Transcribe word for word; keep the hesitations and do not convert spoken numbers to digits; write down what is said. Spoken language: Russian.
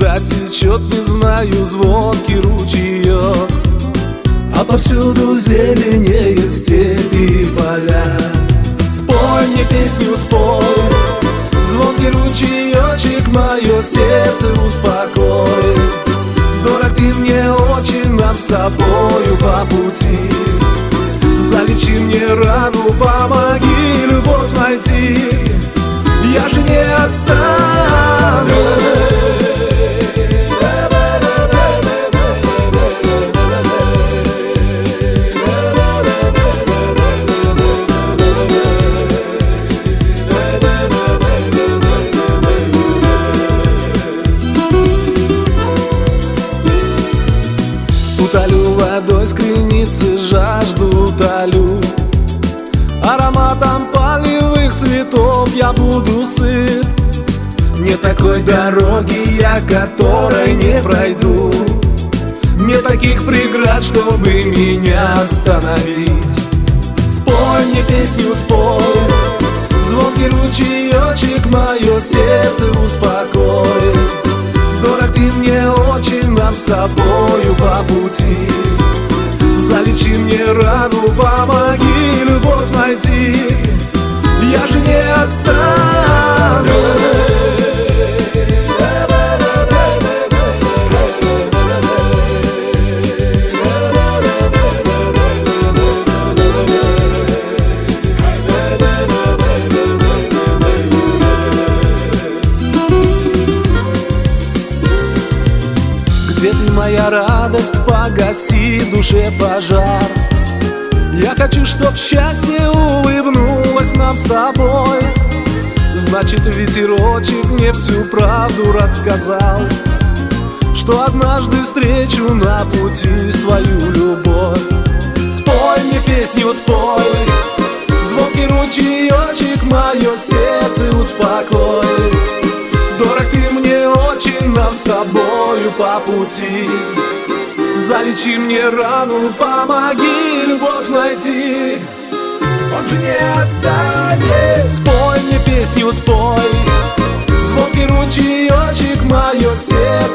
река течет, не знаю, звонкий ручеек, а повсюду зеленеют степи и поля. Спой мне песню, спой, звонкий ручеечек, мое сердце успокой. Дорог ты мне очень, нам с тобою по пути. Залечи мне рану, помоги любовь найти. Я же не отстану. Утолю водой с креницы жажду, утолю ароматом полевых цветов, я буду сыт. Нет такой дороги, я которой не пройду. Нет таких преград, чтобы меня остановить. Спой мне песню, спой, звонкий ручеечек, мое сердце успокой. Дорог ты мне очень, нам с тобою по пути. Залечи мне рану, помоги любовь найти. Я же не отстану. Где ты, моя радость, погаси в душе пожар. Я хочу, чтоб счастье улыбнулось нам с тобой. Значит, ветерочек мне всю правду рассказал, что однажды встречу на пути свою любовь. Спой мне песню, спой, звонкий ручеечек, мое сердце успокой. Дорог ты мне очень, нам с тобою по пути. Залечи мне рану, помоги любовь найти. Он же не отстанет. Спой мне песню, спой, звонкий ручеечек, мое сердце